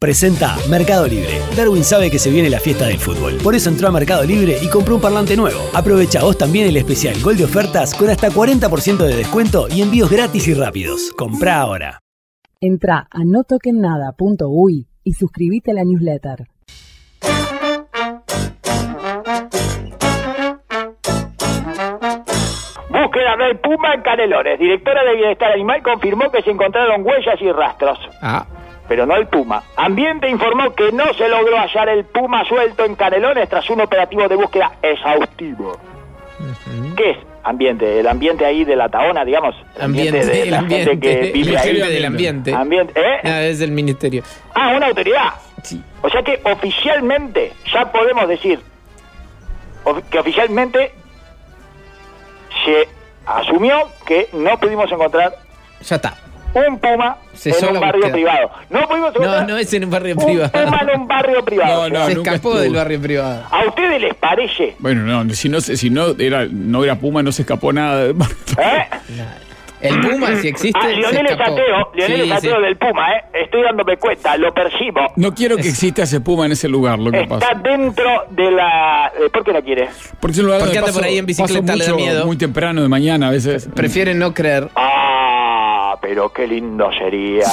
Presenta Mercado Libre. Darwin sabe que se viene la fiesta del fútbol. Por eso entró a Mercado Libre y compró un parlante nuevo. Aprovecha vos también el especial Gol de ofertas con hasta 40% de descuento y envíos gratis y rápidos. Comprá ahora. Entrá a notokennada.uy y suscribite a la newsletter. Búsqueda del puma en Canelones. Directora de Bienestar Animal confirmó que se encontraron huellas y rastros. Pero no el puma. Ambiente informó que no se logró hallar el puma suelto en Canelones tras un operativo de búsqueda exhaustivo. ¿Qué es ambiente? El ambiente ahí de la Taona, digamos. El ambiente que vive ahí. Del ambiente. Es el ministerio. Una autoridad. Sí. O sea que oficialmente ya podemos decir que oficialmente se asumió que no pudimos encontrar ya está un puma en un barrio privado. No pudimos encontrar. No es en un barrio privado. Un puma en un barrio privado. Se escapó del barrio privado. ¿A ustedes les parece? Bueno, no, si no era puma, no se escapó nada. El puma, si existe, Lionel es ateo del puma, estoy dándome cuenta, lo percibo. No quiero que exista ese puma en ese lugar, lo que pasa. Está dentro de la... ¿Por qué no quiere? Porque es un lugar donde anda por ahí en bicicleta, le da miedo. Muy temprano de mañana a veces. Prefiere no creer. Pero qué lindo sería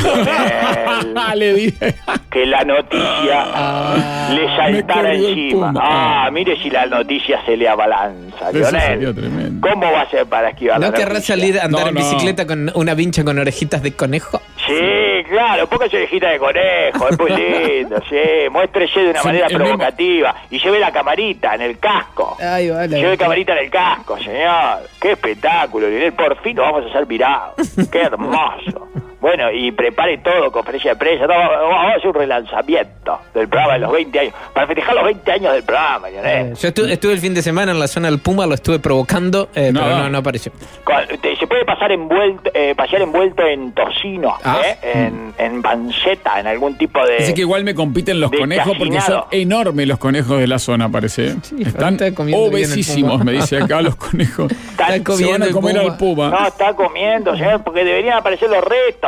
le dije que la noticia le saltara encima. Mire si la noticia se le abalanza, Lionel. ¿Cómo va a ser para esquivar la noticia? ¿No querrás salir a andar en bicicleta con una vincha con orejitas de conejo? Sí, claro, póngase orejitas de conejo, es muy lindo, sí. Muéstrese de una manera provocativa y lleve la camarita en el casco. Lleve camarita en el casco, señor. Qué espectáculo, Lionel. Por fin lo vamos a hacer virado. Qué hermoso. Bueno, y prepare todo, conferencia de prensa. Vamos a hacer un relanzamiento del programa de los 20 años. Para festejar los 20 años del programa, Lionel. Yo estuve el fin de semana en la zona del Puma, lo estuve provocando, pero no apareció. Se puede pasear envuelto en tocino, en panceta, en algún tipo de... Dice que igual me compiten los conejos porque son enormes los conejos de la zona, parece. Sí, están obesísimos, me dice acá los conejos. Se van a comer al puma. No, está comiendo, señor, porque deberían aparecer los restos.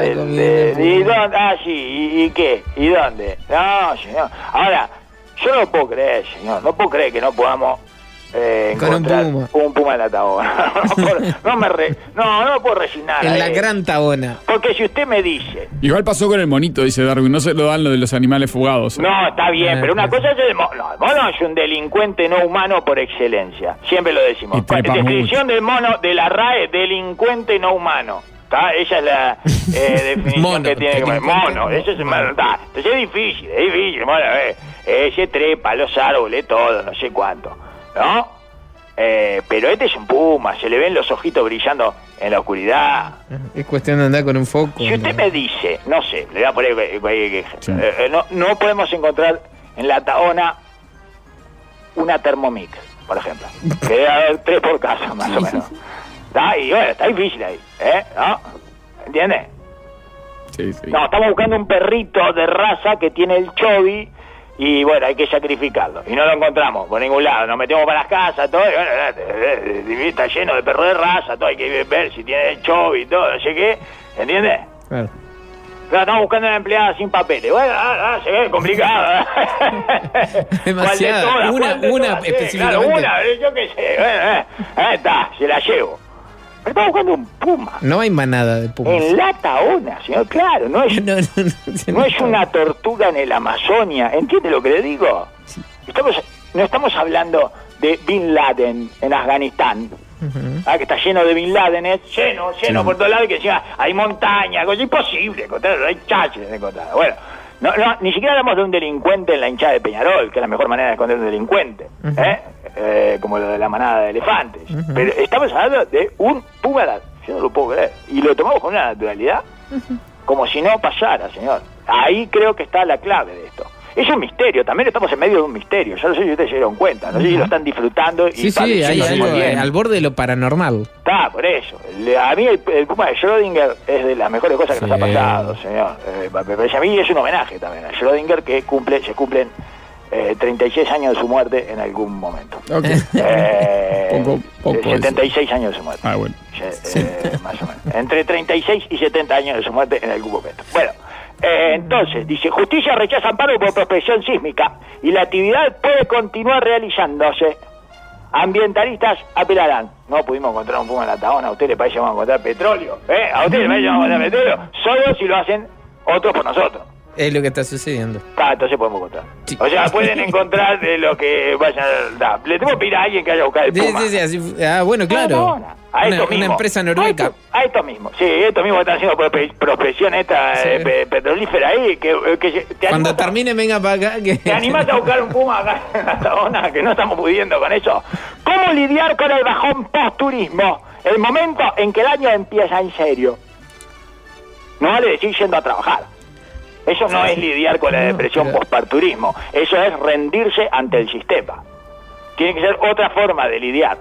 ¿Y dónde? ¿Y qué? ¿Y dónde? No, señor. Ahora, yo no puedo creer, señor. No puedo creer que no podamos encontrar un puma en la Taona. No me puedo resignar. En la gran Taona. Porque si usted me dice... Igual pasó con el monito, dice Darwin. No se lo dan lo de los animales fugados. No, está bien, pero una cosa es el mono. No, el mono es un delincuente no humano por excelencia. Siempre lo decimos. Descripción del mono de la RAE, delincuente no humano. Esa es la definición que tiene que poner. Mono, eso es verdad. Entonces es difícil, bueno, se trepa los árboles, todo, no sé cuánto, ¿no? Pero este es un puma, se le ven los ojitos brillando en la oscuridad. Es cuestión de andar con un foco. Si usted me dice, no sé, le voy a poner cualquier queja. Sí. No podemos encontrar en la Taona una Thermomix, por ejemplo. Que debe haber 3 por casa, más o menos. Y bueno, está difícil ahí, ¿no? ¿Entiendes? Sí. No, estamos buscando un perrito de raza que tiene el chovi y bueno, hay que sacrificarlo. Y no lo encontramos por ningún lado. Nos metemos para las casas, todo, y bueno, está lleno de perros de raza, todo, hay que ver si tiene el chovi y todo, no sé qué, ¿entiendes? Claro. Claro, estamos buscando una empleada sin papeles. Bueno, se ve complicado. Demasiado. Una específicamente. Claro, yo qué sé. Ahí está, se la llevo. Pero estamos buscando un puma. No hay manada de pumas. En la Taona, señor, claro. No es una tortuga en el Amazonia. ¿Entiende lo que le digo? Sí. No estamos hablando de Bin Laden en Afganistán. Que está lleno de Bin Ladenes, lleno por todos lados, y que encima hay montañas, cosas imposible encontrar, hay chaches de encontrar. Bueno, ni siquiera hablamos de un delincuente en la hinchada de Peñarol, que es la mejor manera de esconder un delincuente, como lo de la manada de elefantes. Pero estamos hablando de un puma, yo no lo puedo creer, y lo tomamos con una naturalidad, como si no pasara, señor. Ahí creo que está la clave de esto. Es un misterio, también estamos en medio de un misterio. Yo no sé si ustedes se dieron cuenta, no sé si lo están disfrutando. Sí, hay algo al borde de lo paranormal. Está, por eso. A mí el puma de Schrödinger es de las mejores cosas que nos ha pasado, señor. A mí es un homenaje también a Schrödinger, que se cumplen 36 años de su muerte en algún momento. Okay. Poco 76 años de su muerte. Bueno. Más o menos. Entre 36 y 70 años de su muerte en algún momento. Bueno. Entonces, dice, justicia rechaza amparo por prospección sísmica y la actividad puede continuar realizándose. Ambientalistas apelarán. No pudimos encontrar un puma en la Tahona. ¿A usted le parece que vamos a encontrar petróleo? ¿A usted le parece que vamos a encontrar petróleo? Solo si lo hacen otros por nosotros. Es lo que está sucediendo. Entonces podemos encontrar. Sí. O sea, pueden encontrar de lo que vayan a dar. Le tengo que pedir a alguien que haya buscado el puma. Sí, así, bueno, claro. Una empresa noruega. A esto mismo. Sí, esto mismo están haciendo prospección esta petrolífera ahí. Que cuando termine, venga para acá. ¿Te animás a buscar un puma acá en la Tahona? Que no estamos pudiendo con eso. ¿Cómo lidiar con el bajón post-turismo? El momento en que el año empieza en serio. No vale decir yendo a trabajar. Eso no es lidiar con la depresión post-turismo. Eso es rendirse ante el sistema. Tiene que ser otra forma de lidiar.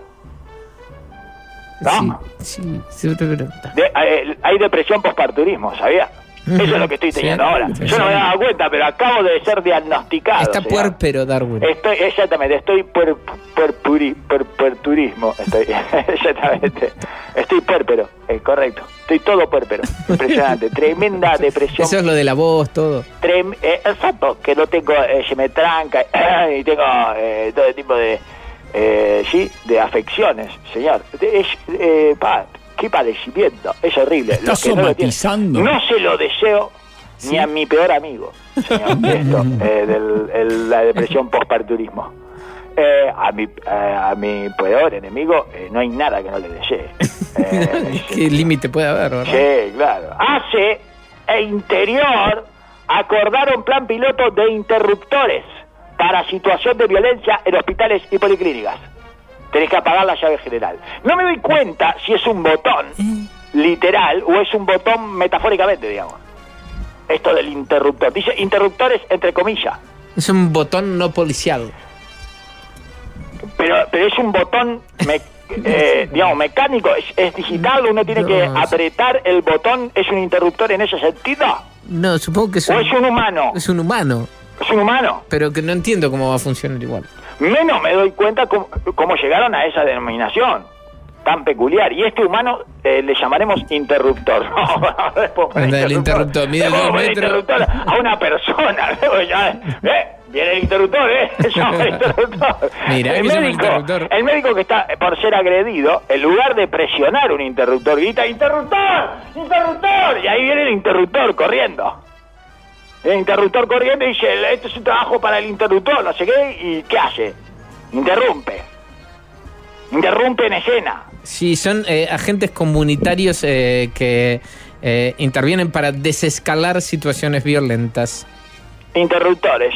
¿No? Sí. Hay depresión post-turismo, ¿sabía? Eso es lo que estoy teniendo ahora. Yo no me he dado cuenta, pero acabo de ser diagnosticado. Está puérpero, Darwin. Estoy puerturismo. Exactamente. Estoy puérpero, correcto. Estoy todo puérpero. Impresionante. Tremenda depresión. Eso es lo de la voz, todo. Exacto, que no tengo, se me tranca y tengo todo tipo de afecciones, señor. Qué padecimiento, es horrible. Está somatizando. No se lo deseo ni a mi peor amigo, señor, esto, la depresión postparturismo. A mi peor enemigo no hay nada que no le desee. ¿Qué límite puede haber, verdad? Sí, claro. ACE e Interior acordaron plan piloto de interruptores para situación de violencia en hospitales y policlínicas. Tenés que apagar la llave general. No me doy cuenta si es un botón literal o es un botón metafóricamente, digamos. Esto del interruptor. Dice interruptores entre comillas. Es un botón no pero es un botón digamos mecánico, es digital. Uno tiene que apretar el botón. ¿Es un interruptor en ese sentido? No, supongo que es ¿O es un humano? Es un humano. Es un humano. Pero que no entiendo cómo va a funcionar igual. Menos me doy cuenta cómo llegaron a esa denominación tan peculiar. Y este humano le llamaremos interruptor. El interruptor, mide 2 metros. Interruptor a una persona. Viene el interruptor, llama el interruptor. Mira, el médico que está por ser agredido, en lugar de presionar un interruptor, grita ¡interruptor! ¡Interruptor! Y ahí viene el interruptor corriendo. El interruptor corriendo y dice, esto es un trabajo para el interruptor, no sé qué, y ¿qué hace? Interrumpe en escena. Sí, son agentes comunitarios que intervienen para desescalar situaciones violentas. Interruptores.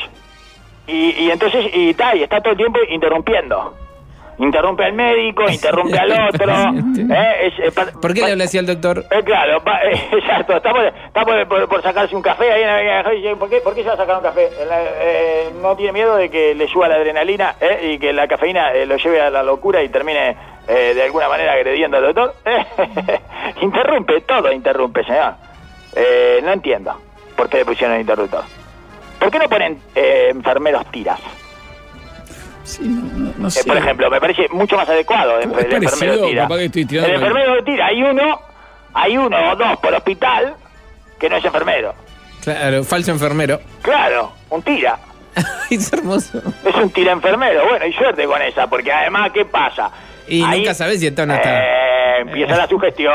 Y entonces, y está todo el tiempo interrumpiendo. Interrumpe al médico, interrumpe al otro. ¿Por qué le habla así al doctor? Claro, exacto. Está por sacarse un café. Ahí, ¿Por qué se va a sacar un café? ¿No tiene miedo de que le suba la adrenalina y que la cafeína lo lleve a la locura y termine de alguna manera agrediendo al doctor? Interrumpe, todo interrumpe, señor. No entiendo por qué le pusieron el interruptor. ¿Por qué no ponen enfermeros tiras? Sí, no sé. Por ejemplo, me parece mucho más adecuado el enfermero tira. El enfermero tira, hay uno o dos por hospital que no es enfermero. Claro, falso enfermero. Claro, un tira. Es hermoso. Es un tira enfermero. Bueno, y suerte con esa, porque además, ¿qué pasa? Y ahí, nunca sabes si esto no está. Empieza la sugestión,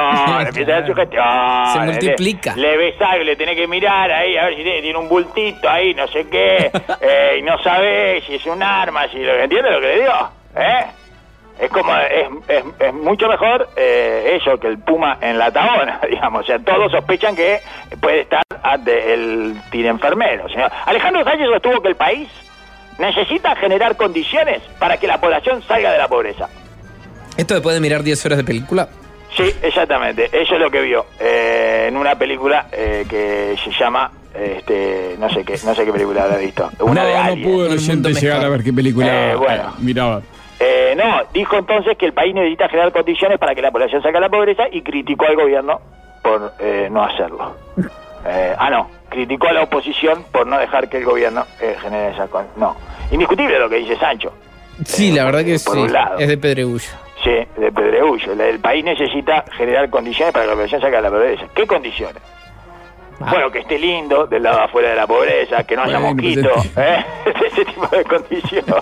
Se multiplica. Le ves algo, le tenés que mirar ahí, a ver si tiene un bultito ahí, no sé qué, y no sabés si es un arma, ¿entiendes lo que le digo? Es como, es mucho mejor eso que el puma en la Tahona, digamos. O sea, todos sospechan que puede estar ante el tira enfermero. Señor Alejandro Sánchez sostuvo que el país necesita generar condiciones para que la población salga de la pobreza. ¿Esto después de mirar 10 horas de película? Sí, exactamente. Eso es lo que vio en una película que se llama no sé qué película habrá visto. Una de Alien. No pude recién llegar a ver qué película miraba. No, dijo entonces que el país necesita generar condiciones para que la población salga de la pobreza y criticó al gobierno por no hacerlo. Criticó a la oposición por no dejar que el gobierno genere esa condición. No, indiscutible lo que dice Sancho. Sí, la verdad que sí, es de Pedregullo. Sí, de Pedregullo. El país necesita generar condiciones para que la población salga de la pobreza. ¿Qué condiciones? Bueno, que esté lindo, del lado afuera de la pobreza, que no haya mosquitos, ese tipo de condiciones.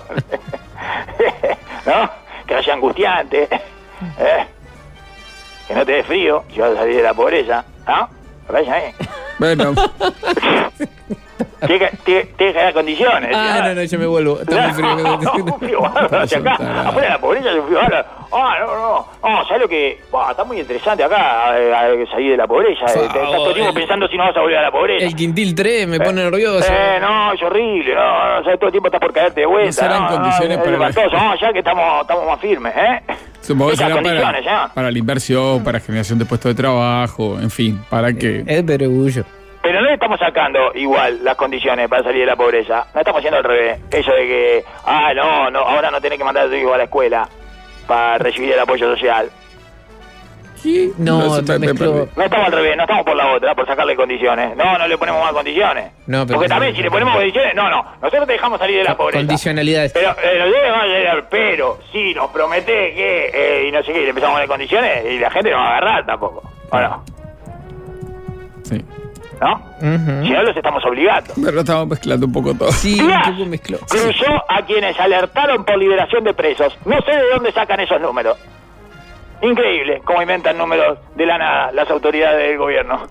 ¿No? Que no sea angustiante, que no te dé frío si vas a salir de la pobreza, ¿no? Vaya ahí. Bueno. Tiene que dar condiciones. No, yo me vuelvo. Está muy frío. Un frío bárbaro hacia acá. Afuera de la pobreza es un frío bárbaro. No, ¿sabes lo que? Está muy interesante acá salir de la pobreza. Estás todo el tiempo pensando si no vas a volver a la pobreza. El quintil 3 me pone nervioso. No, es horrible. No, todo el tiempo estás por caerte de vuelta. No serán condiciones para... ya que estamos más firmes, Supongo que será para la inversión, para generación de puestos de trabajo, en fin, para que... Es perugullo. Pero no le estamos sacando igual las condiciones para salir de la pobreza. No estamos haciendo al revés. Eso de que, ahora no tenés que mandar a tu hijo a la escuela para recibir el apoyo social. ¿Qué? No estamos al revés, no estamos por la otra, por sacarle condiciones. No le ponemos más condiciones. Porque también si le ponemos condiciones, nosotros te dejamos salir de la pobreza. Condicionalidades. Pero si nos prometés que, y no sé qué, y le empezamos a poner condiciones, y la gente no va a agarrar tampoco. ¿O no? Sí. ¿No? Si no, los estamos obligando. Pero estamos mezclando un poco todo. Sí, un poco mezcló. Cruzó a quienes alertaron por liberación de presos. No sé de dónde sacan esos números. Increíble cómo inventan números de la nada las autoridades del gobierno.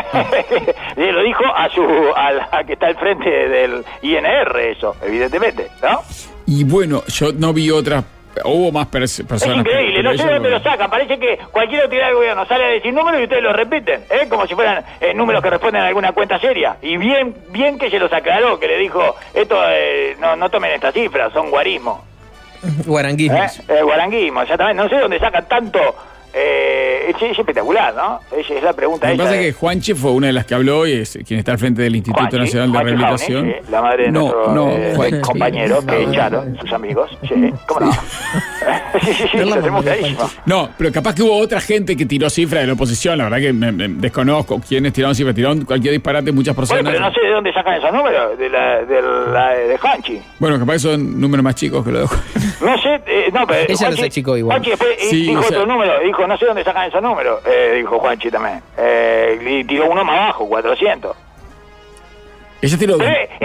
Lo dijo a la que está al frente del INR, eso, evidentemente, ¿no? Y bueno, yo no vi otras. Hubo más personas. Es increíble, no sé de dónde lo sacan. Parece que cualquier autoridad del gobierno sale a decir números y ustedes lo repiten, como si fueran números que responden a alguna cuenta seria. Y bien que se los aclaró, que le dijo, esto no tomen estas cifras, son guarismo. Guaranguismos. Guaranguismo, exactamente. No sé dónde sacan tanto. Es espectacular, ¿no? Es la pregunta. Lo que pasa es que Juanchi fue una de las que habló y es quien está al frente del Instituto Nacional de Rehabilitación. Jaune, la madre de nuestro compañero que echaron sus amigos. Sí, ¿cómo no? Sí, lo tenemos clarísimo. No, pero capaz que hubo otra gente que tiró cifras de la oposición. La verdad que desconozco quiénes tiraron cifras. Tiraron cualquier disparate, muchas personas. Bueno, pero no sé de dónde sacan esos números de Juanchi. Bueno, capaz que son números más chicos que los de No sé, pero ella los achicó igual. Juanchi después dijo otro número, dijo, no sé dónde sacan esos números, dijo Juanchi también. Y tiró uno más bajo, 400. Ella tiró...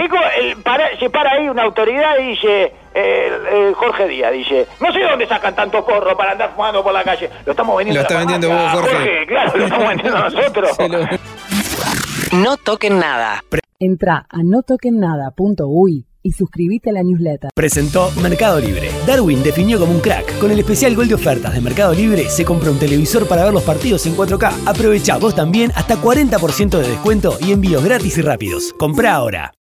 se para ahí una autoridad y dice, Jorge Díaz, dice, no sé dónde sacan tanto porro para andar fumando por la calle. Lo estamos vendiendo. Lo está vendiendo vos, Jorge. Claro, lo estamos vendiendo nosotros. No toquen nada. Entra a notokennada.uy y suscríbete a la newsletter. Presentó Mercado Libre. Darwin definió como un crack. Con el especial Gol de ofertas de Mercado Libre se compra un televisor para ver los partidos en 4K. Aprovecha vos también hasta 40% de descuento y envíos gratis y rápidos. Comprá ahora.